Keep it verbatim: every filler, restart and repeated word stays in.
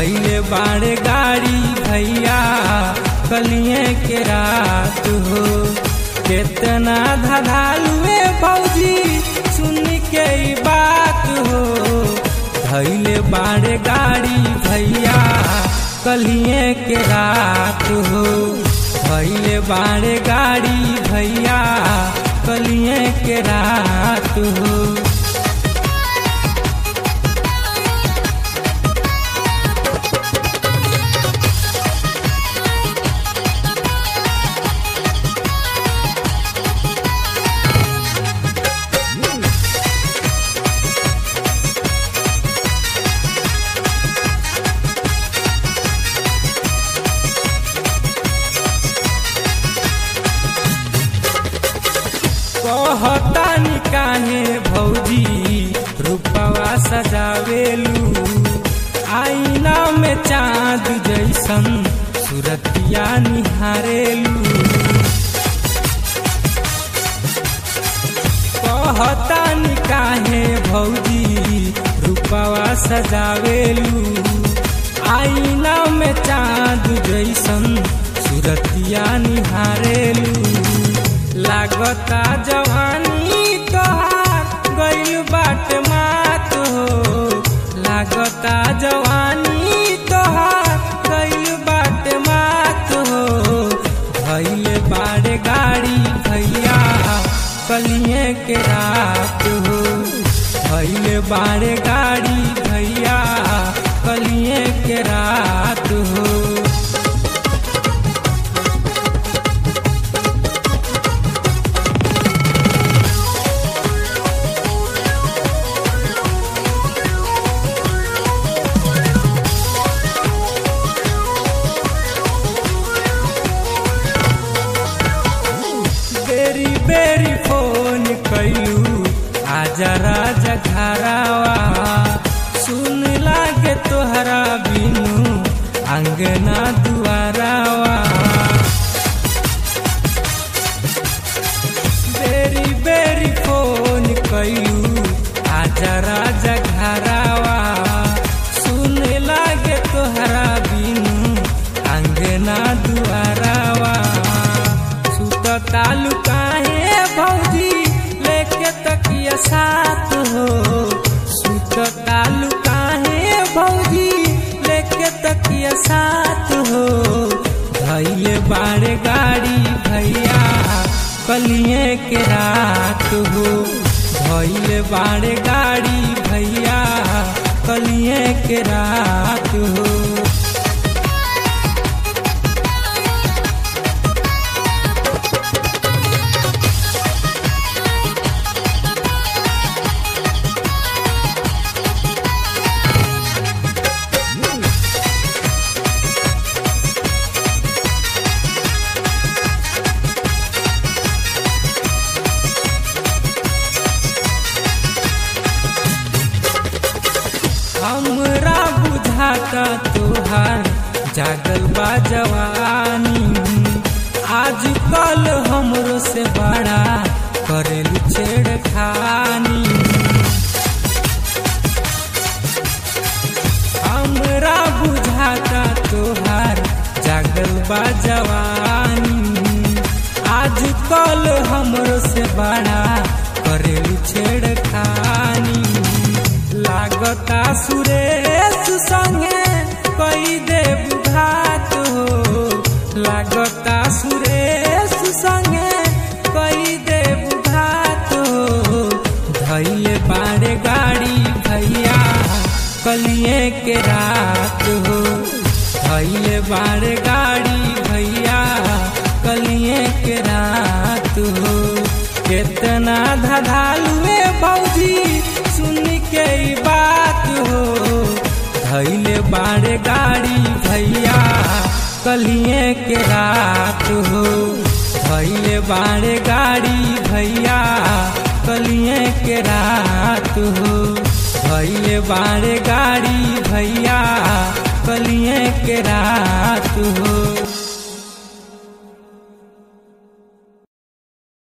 धैले बाड़े गाड़ी भैया कलिए के रात हो। कितना धधालुए भौजी सुन के ई बात हो। धैले बाड़े गाड़ी भैया कलिए के रात हो। धैले बाड़े गाड़ी भैया कलिए के रात हो। कहतानी काहे भौजी रूपवा सजावेलू। आईना में चाँद जैसन सूरतिया निहारेलू। कहतानी काहे भौजी रूपवा सजावेलू। आईना में चाँद जैसन सूरतिया निहारेलू। लागता जवानी तोहार गइल बाट मात हो। लागता जवानी तोहार गइल बाट मात हो। धैले बाड़े गाड़ी भैया कलिए के रात हो। धैले बाड़े गाड़ी भैया कलिए के रात हो। बेरी बेरी फोन कैलू आजा राजा घरावा। सुन लागे तोहरा बिनु अंगना दुआरावा। बेरी बेरी फोन कैलू आजा राजा घरावा। सुन लागे तोहरा बिनु अंगना दुआरावा। तालु काहे भौजी लेके तकिया साथ हो। सुत तालु काहे भौजी लेके तकिया साथ हो। धैले बाड़े गाड़ी भैया कलिए के रात हो। धैले बाड़े गाड़ी भैया कलिए के रात हो। हमरा बुझाता तोहार जागल बा जवानी। आज कल हमरो से बड़ा करेलू छेड़खानी। हमरा बुझाता तोहार जागल बा जवानी। आज कल हमरो से बड़ा करेलू छेड़खानी। लागता सुरेश संगे कई देव घात हो। लागता सुरेश संगे कई देव घात हो। धैले बाड़े गाड़ी भैया कलिए के रात हो। धैले बाड़े गाड़ी भैया कलिए के रात हो। कितना धधालुए भौजी सुन के ई बात हो। धैले बाड़े गाड़ी भैया कलिए के रात हो। धैले बाड़े गाड़ी भैया कलिए के रात हो। धैले बाड़े गाड़ी भैया कलिए के रात हो।